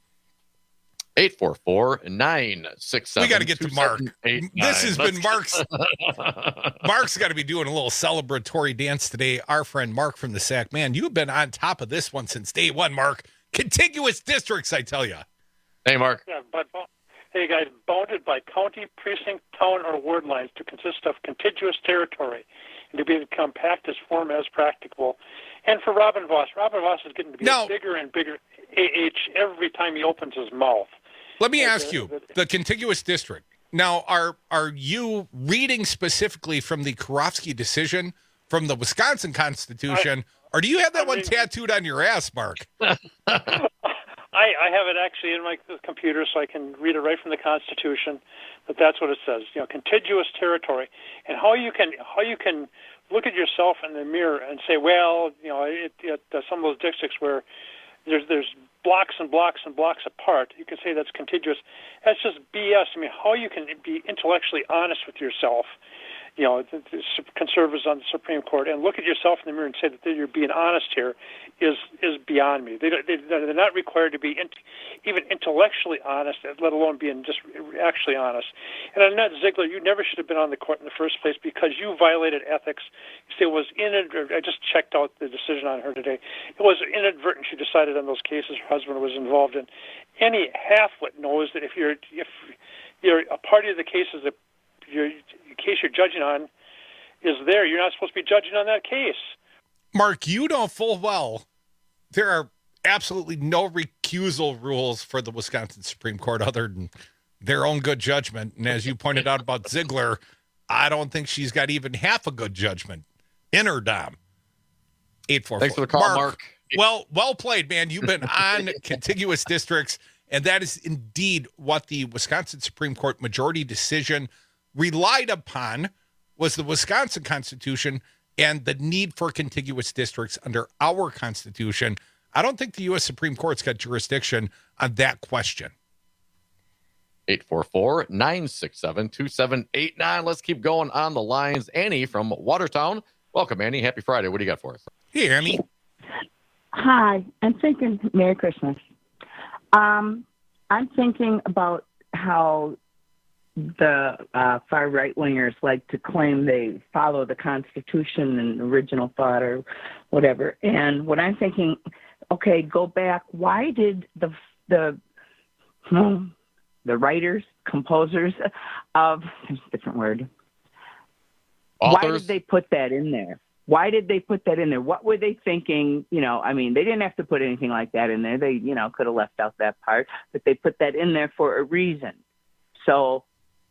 eight four four, nine six seven. We got to get to Mark. Eight, this has Let's been Mark's. Mark's got to be doing a little celebratory dance today. Our friend Mark from the Sack. Man, you've been on top of this one since day one, Mark. Contiguous districts, I tell you. Hey, Mark. Yeah, but, hey, guys, bounded by county, precinct, town, or ward lines to consist of contiguous territory and to be compact as form as practicable. And for Robin Vos, Robin Vos is getting to be now, a bigger and bigger H every time he opens his mouth. Let me ask you, the contiguous district. Now, are are you reading specifically from the Karofsky decision from the Wisconsin Constitution, I, or do you have that I one mean, tattooed on your ass, Mark? I, I have it actually in my computer, so I can read it right from the Constitution. But that's what it says. You know, contiguous territory, and how you can how you can look at yourself in the mirror and say, well, you know, it, it, uh, some of those districts where there's there's blocks and blocks and blocks apart, you can say that's contiguous. That's just B S. I mean, how you can be intellectually honest with yourself, you know, the, the conservatives on the Supreme Court, and look at yourself in the mirror and say that you're being honest here is is beyond me. They, they, they're not required to be in, even intellectually honest, let alone being just actually honest. And Annette Ziegler, you never should have been on the court in the first place because you violated ethics. You say it was inadvertent. I just checked out the decision on her today. It was inadvertent. She decided on those cases her husband was involved in. Any halfwit knows that if you're if you're a party of the cases that your case you're judging on is there, you're not supposed to be judging on that case. Mark, you know full well there are absolutely no recusal rules for the Wisconsin Supreme Court other than their own good judgment. And as you pointed out about Ziegler, I don't think she's got even half a good judgment in her, Dom. eight four four. Thanks for the call, Mark. Mark. Well, well played, man. You've been on contiguous districts, and that is indeed what the Wisconsin Supreme Court majority decision relied upon, was the Wisconsin Constitution and the need for contiguous districts under our Constitution. I don't think the U S Supreme Court's got jurisdiction on that question. eight four four, nine six seven, two seven eight nine. Let's keep going on the lines. Annie from Watertown. Welcome, Annie. Happy Friday. What do you got for us? Hey, Annie. Hi. I'm thinking Merry Christmas. Um, I'm thinking about how the uh, far right wingers like to claim they follow the Constitution and original thought or whatever. And what I'm thinking, okay, go back. Why did the the hmm, the writers, composers of there's a different word? Authors? Why did they put that in there? Why did they put that in there? What were they thinking? You know, I mean, they didn't have to put anything like that in there. They, you know, could have left out that part, but they put that in there for a reason. So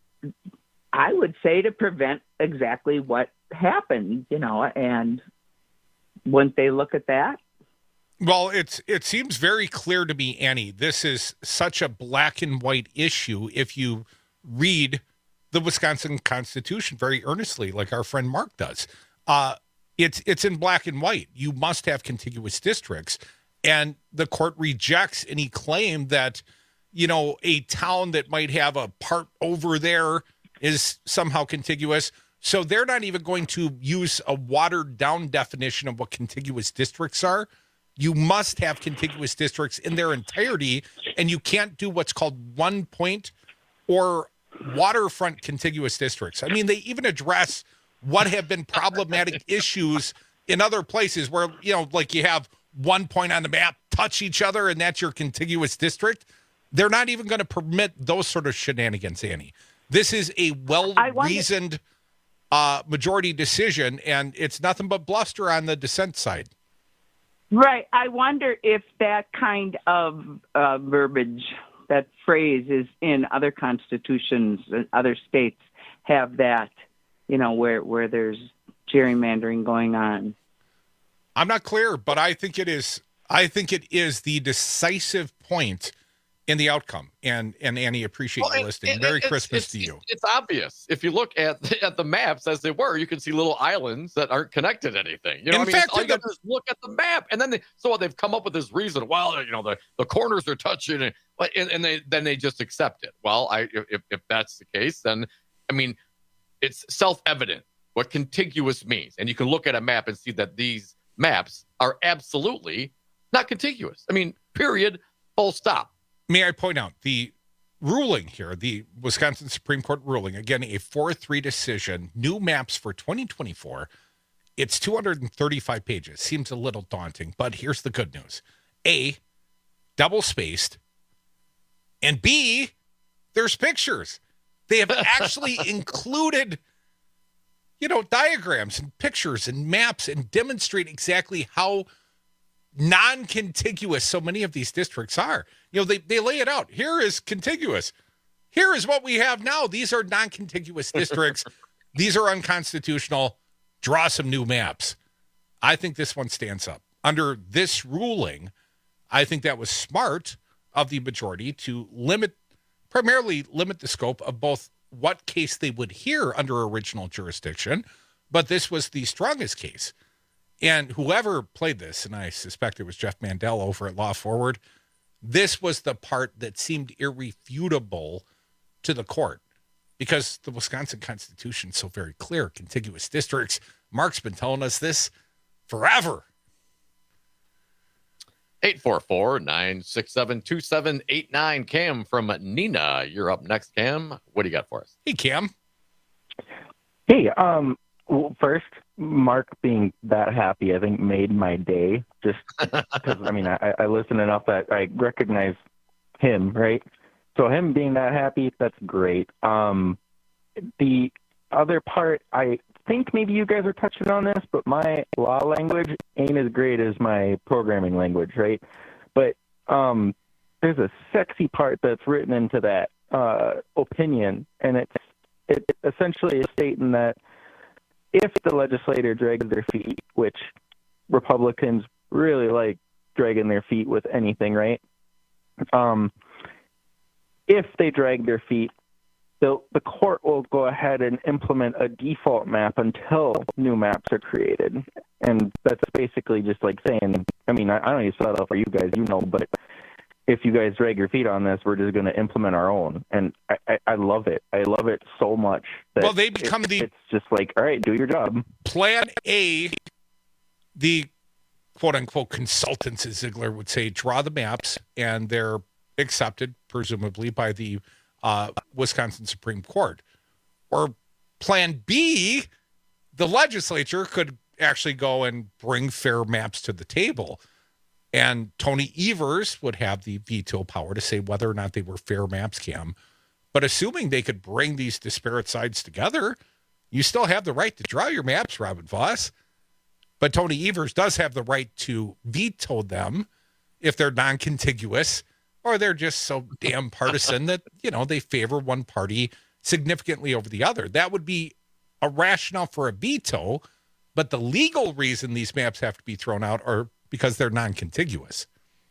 I would say to prevent exactly what happened, you know, and wouldn't they look at that? Well, it's it seems very clear to me, Annie, this is such a black and white issue if you read the Wisconsin Constitution very earnestly, like our friend Mark does. Uh, it's it's in black and white. You must have contiguous districts. And the court rejects any claim that, you know, a town that might have a part over there is somehow contiguous. So they're not even going to use a watered down definition of what contiguous districts are. You must have contiguous districts in their entirety, and you can't do what's called one point or waterfront contiguous districts. I mean, they even address what have been problematic issues in other places where, you know, like you have one point on the map touch each other and that's your contiguous district. They're not even going to permit those sort of shenanigans, Annie. This is a well-reasoned uh, majority decision, and it's nothing but bluster on the dissent side. Right. I wonder if that kind of uh, verbiage, that phrase is in other constitutions, other states have that, you know, where, where there's gerrymandering going on. I'm not clear, but I think it is. I think it is the decisive point in the outcome. And and Annie, appreciate well, you listening. it, Merry it, Christmas it's, to you. It's obvious. If you look at the, at the maps as they were, you can see little islands that aren't connected to anything. You know, in what I mean, fact, all you the, got to do is look at the map, and then they so they've come up with this reason. Well, you know, the, the corners are touching, and and, and they then they just accept it. Well, I if if that's the case, then I mean, it's self-evident what contiguous means, and you can look at a map and see that these maps are absolutely not contiguous. I mean, period, full stop. May I point out the ruling here, the Wisconsin Supreme Court ruling, again, a four three decision, new maps for twenty twenty-four. It's two hundred thirty-five pages. Seems a little daunting, but here's the good news. A, double-spaced, and B, there's pictures. They have actually included, you know, diagrams and pictures and maps and demonstrate exactly how non-contiguous so many of these districts are. You know, they, they lay it out. Here is contiguous. Here is what we have now. These are non-contiguous districts. These are unconstitutional. Draw some new maps. I think this one stands up. Under this ruling, I think that was smart of the majority to limit, primarily limit the scope of both what case they would hear under original jurisdiction, but this was the strongest case. And whoever played this, and I suspect it was Jeff Mandel over at Law Forward, this was the part that seemed irrefutable to the court because the Wisconsin Constitution is so very clear, contiguous districts. Mark's been telling us this forever. eight four four, nine six seven, two seven eight nine. Cam from Nina. You're up next, Cam. What do you got for us? Hey, Cam. Hey, um, well, first, Mark being that happy, I think, made my day. Just because, I mean, I, I listen enough that I recognize him, right? So him being that happy, that's great. Um, the other part, I think maybe you guys are touching on this, but my law language ain't as great as my programming language, right? But um, there's a sexy part that's written into that uh, opinion, and it's it essentially is stating that if the legislator drags their feet, which Republicans really like dragging their feet with anything, right? Um, if they drag their feet, the, the court will go ahead and implement a default map until new maps are created. And that's basically just like saying, I mean, I, I don't need to spell it out for you guys, you know, but if you guys drag your feet on this, we're just going to implement our own. And I, I, I love it. I love it so much. That Well, they become it, the It's just like, all right, do your job. Plan A, the quote-unquote consultants, as Ziegler would say, draw the maps, and they're accepted, presumably, by the uh, Wisconsin Supreme Court. Or Plan B, the legislature could actually go and bring fair maps to the table. And Tony Evers would have the veto power to say whether or not they were fair maps, Cam. But assuming they could bring these disparate sides together, you still have the right to draw your maps, Robin Voss. But Tony Evers does have the right to veto them if they're non-contiguous or they're just so damn partisan that, you know, they favor one party significantly over the other. That would be a rationale for a veto, but the legal reason these maps have to be thrown out are because they're non-contiguous.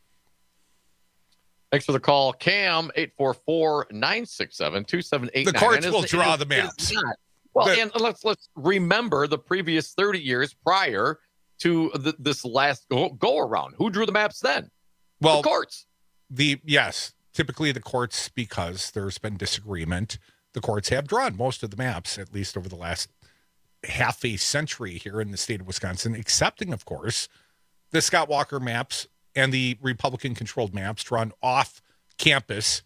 Thanks for the call, Cam. eight four four, nine six seven, two seven eight nine. The courts will draw the maps. Well, The- and let's let's remember the previous thirty years prior to the, this last go, go around. Who drew the maps then? Well, the courts. The yes, typically the courts, because there's been disagreement, the courts have drawn most of the maps, at least over the last half a century here in the state of Wisconsin, excepting, of course, the Scott Walker maps and the Republican-controlled maps drawn off campus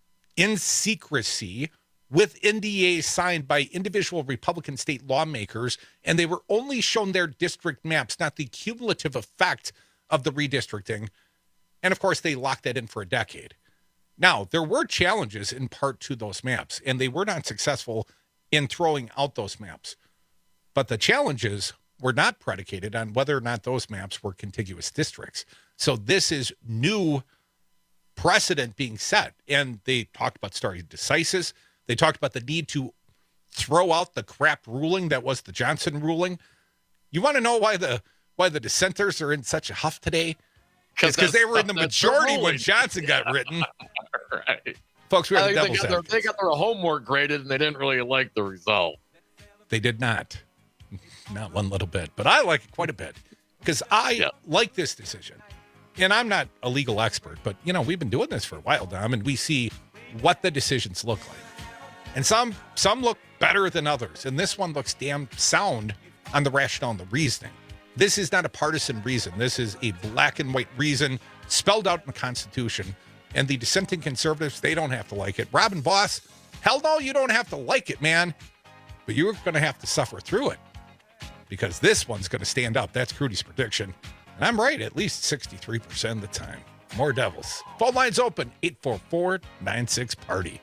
in secrecy with N D As signed by individual Republican state lawmakers, and they were only shown their district maps, not the cumulative effect of the redistricting. And, of course, they locked that in for a decade. Now, there were challenges in part to those maps, and they were not successful in throwing out those maps. But the challenges were not predicated on whether or not those maps were contiguous districts. So this is new precedent being set. And they talked about stare decisis. They talked about the need to throw out the crap ruling that was the Johnson ruling. You want to know why the why the dissenters are in such a huff today? It's because they were in the majority when Johnson got written. Right. Folks, we I have the think devil's they, got their, advocate. they got their homework graded and they didn't really like the result. They did not. Not one little bit. But I like it quite a bit because I Yeah. like this decision. And I'm not a legal expert, but, you know, we've been doing this for a while, Dom, and we see what the decisions look like. And some some look better than others. And this one looks damn sound on the rationale and the reasoning. This is not a partisan reason. This is a black and white reason spelled out in the Constitution. And the dissenting conservatives, they don't have to like it. Robin Voss, hell no, you don't have to like it, man. But you're going to have to suffer through it because this one's going to stand up. That's Crudy's prediction. And I'm right at least sixty-three percent of the time. More Devils. Phone lines open, eight four four, nine six, party.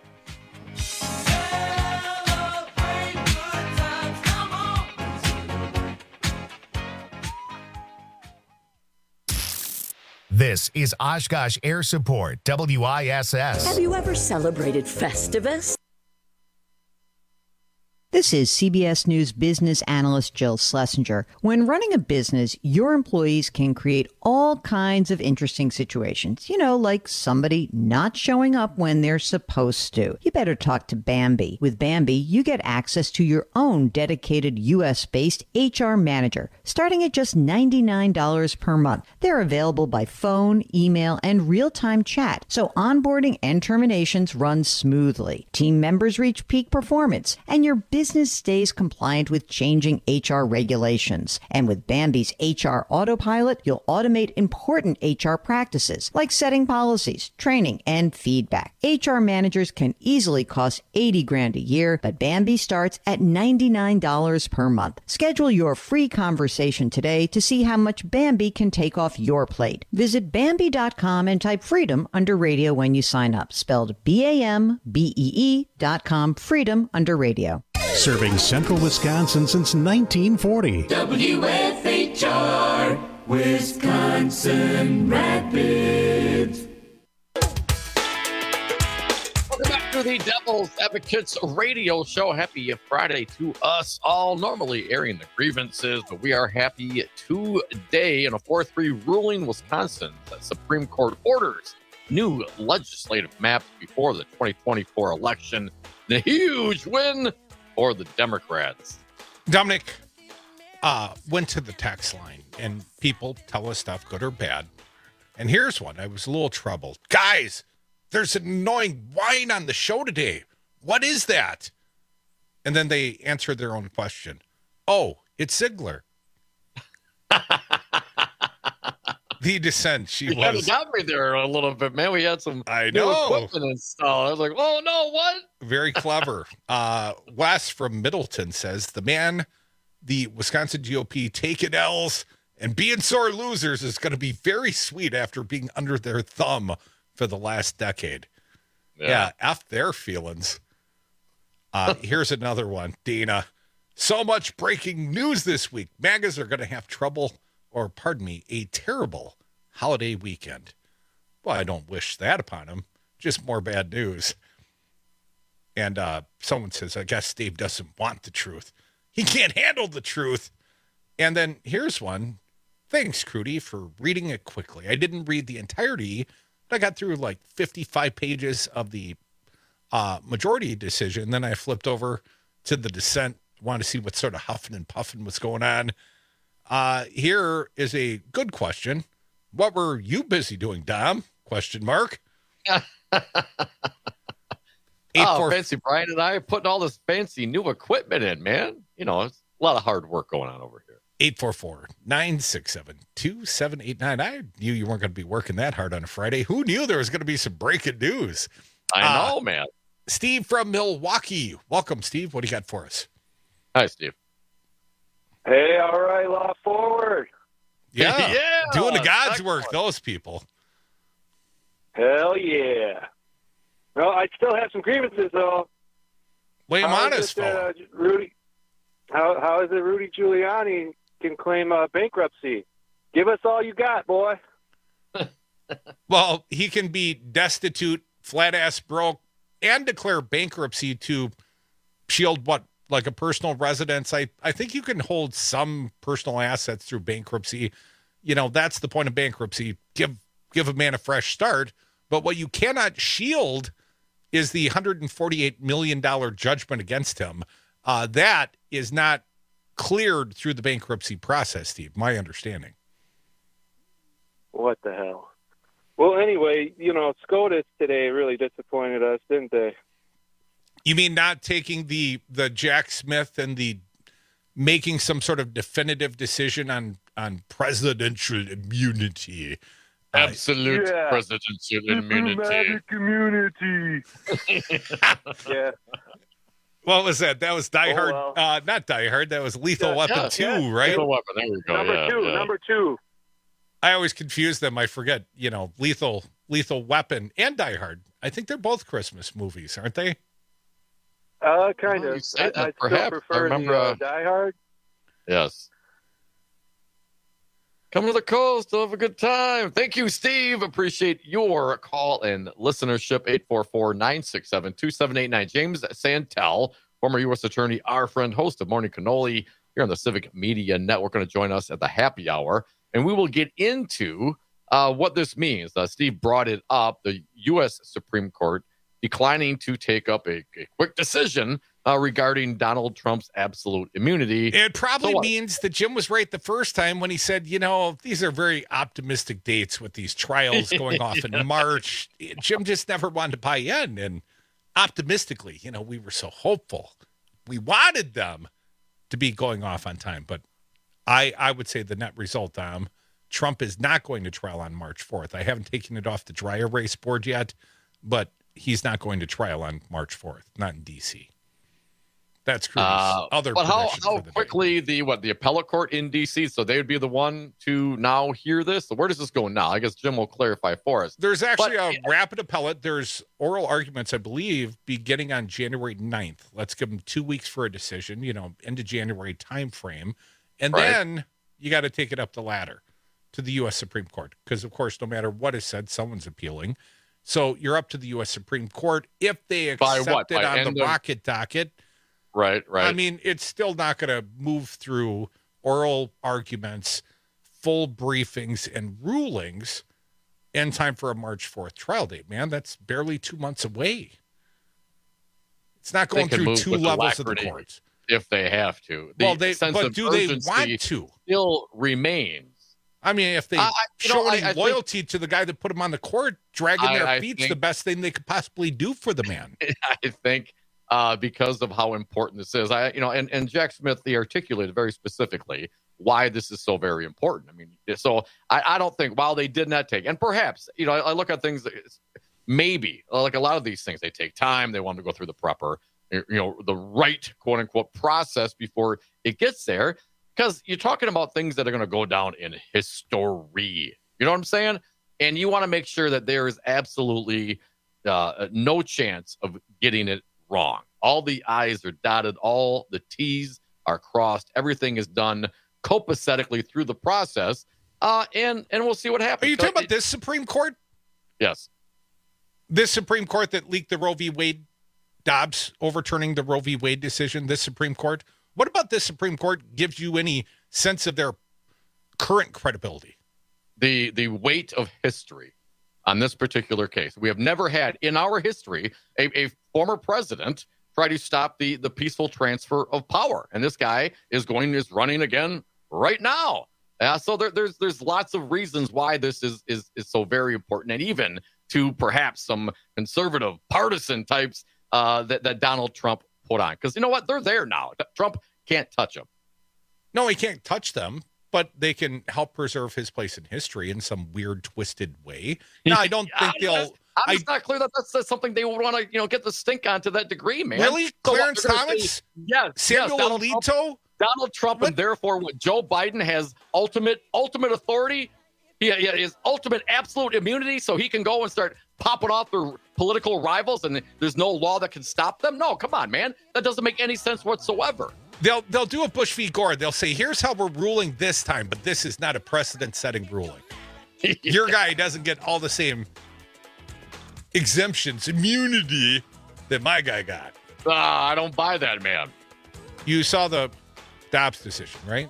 This is Oshkosh Air Support, W I S S. Have you ever celebrated Festivus? This is C B S News business analyst Jill Schlesinger. When running a business, your employees can create all kinds of interesting situations. You know, like somebody not showing up when they're supposed to. You better talk to Bambee. With Bambee, you get access to your own dedicated U S-based H R manager, starting at just ninety-nine dollars per month. They're available by phone, email, and real-time chat, so onboarding and terminations run smoothly. Team members reach peak performance, and your business stays compliant with changing H R regulations. And with Bambee's H R Autopilot, you'll automate important H R practices like setting policies, training, and feedback. H R managers can easily cost eighty grand a year, but Bambee starts at ninety-nine dollars per month. Schedule your free conversation today to see how much Bambee can take off your plate. Visit Bambee dot com and type freedom under radio when you sign up. Spelled B A M B E E dot com, freedom under radio. Serving central Wisconsin since nineteen forty. W F H R, Wisconsin Rapids. Welcome back to the Devil's Advocates radio show. Happy Friday to us all. Normally airing the grievances, but we are happy today in a four three ruling. Wisconsin, the Supreme Court orders new legislative maps before the twenty twenty-four election. The huge win for the Democrats. Dominic uh, went to the text line, and people tell us stuff, good or bad. And here's one. I was a little troubled. Guys, there's an annoying whine on the show today. What is that? And then they answered their own question. Oh, it's Ziegler. The dissent. She you was. got me there a little bit, man. We had some I new know. equipment installed. I was like, oh, no, what? Very clever. uh, Wes from Middleton says the man, the Wisconsin G O P taking L's and being sore losers is going to be very sweet after being under their thumb for the last decade. Yeah, yeah F their feelings. Uh, here's another one. Dana, so much breaking news this week. MAGAs are going to have trouble, or pardon me, a terrible holiday weekend. Well, I don't wish that upon them. Just more bad news. And uh, someone says, I guess Dave doesn't want the truth. He can't handle the truth. And then here's one. Thanks, Crudy, for reading it quickly. I didn't read the entirety. I got through like fifty-five pages of the uh, majority decision. Then I flipped over to the dissent. Wanted to see what sort of huffing and puffing was going on. Uh, here is a good question. What were you busy doing, Dom? Question mark. Oh, four... fancy Brian and I are putting all this fancy new equipment in, man. You know, it's a lot of hard work going on over here. eight four four, nine six seven, two seven eight nine. I knew you weren't going to be working that hard on a Friday. Who knew there was going to be some breaking news? I know, uh, man. Steve from Milwaukee. Welcome, Steve. What do you got for us? Hi, Steve. Hey, all right, law forward. Yeah, yeah, doing the God's work, those people. Hell yeah. Well, I still have some grievances, though. Lay them on us, uh, Rudy. How how is it Rudy Giuliani can claim uh, bankruptcy? Give us all you got, boy. Well, he can be destitute, flat-ass broke, and declare bankruptcy to shield what? Like a personal residence. I, I think you can hold some personal assets through bankruptcy. You know, that's the point of bankruptcy. Give give a man a fresh start. But what you cannot shield is the one hundred forty-eight million dollars judgment against him. Uh, that is not cleared through the bankruptcy process, Steve, my understanding. What the hell? Well, anyway, you know, SCOTUS today really disappointed us, didn't they? You mean not taking the the Jack Smith and the making some sort of definitive decision on, on presidential immunity? Absolute yeah. presidential immunity. Immunity. Yeah. What was that? That was Die oh, Hard. well. Uh, not Die Hard. That was Lethal yeah, Weapon yeah, two, yeah. right? Lethal Weapon. There we go. Number yeah, two. yeah. Number two. I always confuse them. I forget, you know, Lethal Lethal Weapon and Die Hard. I think they're both Christmas movies, aren't they? Uh, kind well, of. I, I, I still perhaps. prefer I remember, the uh, uh, Die Hard. Yes. Come to the coast. Have a good time. Thank you, Steve. Appreciate your call and listenership. eight four four, nine six seven, two seven eight nine. James Santel, former U S attorney, our friend, host of Morning Cannoli here on the Civic Media Network, going to join us at the happy hour. And we will get into uh, what this means. Uh, Steve brought it up, the U S Supreme Court declining to take up a, a quick decision uh, regarding Donald Trump's absolute immunity. It probably so means that Jim was right the first time when he said, you know, these are very optimistic dates with these trials going off Yeah. in March. Jim just never wanted to buy in. And optimistically, you know, we were so hopeful. We wanted them to be going off on time. But I, I would say the net result, um, Trump is not going to trial on March fourth. I haven't taken it off the dry erase board yet, but he's not going to trial on March fourth, not in D C. That's Crudy's Uh, other but how, prediction how for the day. quickly the what the appellate court in D C, so they would be the one to now hear this? So where does this go now? I guess Jim will clarify for us. There's actually But- a rapid appellate. There's oral arguments, I believe, beginning on January ninth. Let's give them two weeks for a decision, you know, end of January time frame. And Right. then you got to take it up the ladder to the U S Supreme Court. Because, of course, no matter what is said, someone's appealing. So you're up to the U S Supreme Court. If they By accept what? it By on end the of- rocket docket, Right, right. I mean, it's still not going to move through oral arguments, full briefings, and rulings in time for a March fourth trial date, man. That's barely two months away. It's not They going can through move two with levels of the alacrity court. if they have to. The Well, they, sense but of do they urgency want to? Still remains. I mean, if they I- I- you show know, any I- I think- loyalty to the guy that put him on the court, dragging I- their I feet's think- the best thing they could possibly do for the man. I think uh, because of how important this is, I you know, and, and Jack Smith he articulated very specifically why this is so very important. I mean, so I, I don't think while they did not take, and perhaps you know, I, I look at things maybe like a lot of these things they take time. They want to go through the proper, you know, the right quote unquote process before it gets there. Because you're talking about things that are going to go down in history. You know what I'm saying? And you want to make sure that there is absolutely uh, no chance of getting it wrong. All the I's are dotted, all the T's are crossed. Everything is done copacetically through the process. Uh, and, and we'll see what happens. Are you So talking about it- this Supreme Court? Yes. This Supreme Court that leaked the Roe v. Wade, Dobbs overturning the Roe v. Wade decision, this Supreme Court? What about this Supreme Court gives you any sense of their current credibility? The the weight of history on this particular case. We have never had in our history a, a former president try to stop the the peaceful transfer of power, and this guy is going is running again right now. Uh, so there, there's there's lots of reasons why this is is is so very important, and even to perhaps some conservative partisan types uh, that that Donald Trump put on, because you know what, they're there now. Trump can't touch them. No, he can't touch them, but they can help preserve his place in history in some weird, twisted way. No, I don't think I'm they'll. just, I'm just not clear that that's, that's something they would want to, you know, get the stink on to that degree, man. Really? So what Clarence they're gonna Thomas? say- Yes. Samuel yes, Donald Alito? Trump, Donald Trump, and therefore what Joe Biden has ultimate ultimate authority. He, he has ultimate absolute immunity, so he can go and start popping off their political rivals, and there's no law that can stop them. No, come on, man. That doesn't make any sense whatsoever. They'll they'll do a Bush v. Gore. They'll say, "Here's how we're ruling this time, but this is not a precedent-setting ruling. Your guy doesn't get all the same exemptions, immunity that my guy got." Ah, I don't buy that, man. You saw the Dobbs decision, right?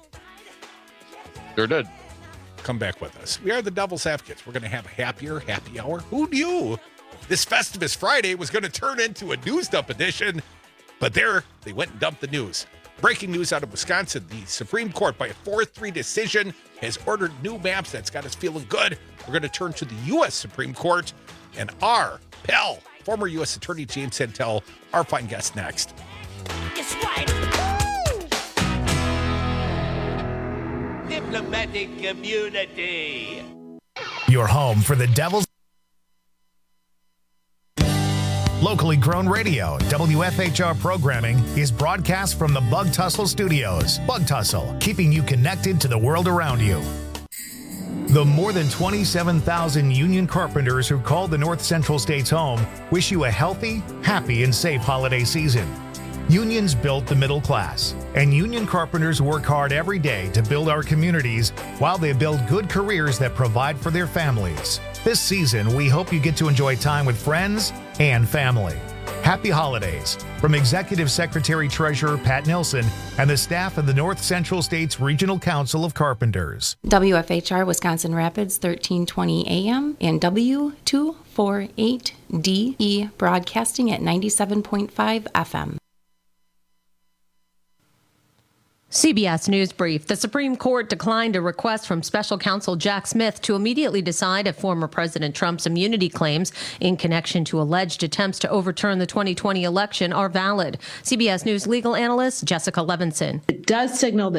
Sure did. Come back with us. We are the Devil's Advocates. We're going to have a happier happy hour. Who knew this Festivus Friday was going to turn into a news dump edition? But there, they went and dumped the news. Breaking news out of Wisconsin. The Supreme Court, by a four three decision, has ordered new maps. That's got us feeling good. We're going to turn to the U S Supreme Court and our pal, former U S Attorney James Santel, our fine guest next. Diplomatic community. Your home for the Devils. Locally grown radio, W F H R programming is broadcast from the Bug Tussle Studios. Bug Tussle, keeping you connected to the world around you. The more than twenty-seven thousand union carpenters who call the North Central States home wish you a healthy, happy, and safe holiday season. Unions built the middle class, and union carpenters work hard every day to build our communities while they build good careers that provide for their families. This season, we hope you get to enjoy time with friends and family. Happy holidays from Executive Secretary Treasurer Pat Nilsson and the staff of the North Central States Regional Council of Carpenters. W F H R Wisconsin Rapids, thirteen twenty A M and W two forty-eight D E broadcasting at ninety-seven point five F M. C B S News Brief. The Supreme Court declined a request from special counsel Jack Smith to immediately decide if former President Trump's immunity claims in connection to alleged attempts to overturn the twenty twenty election are valid. C B S News legal analyst Jessica Levinson. It does signal that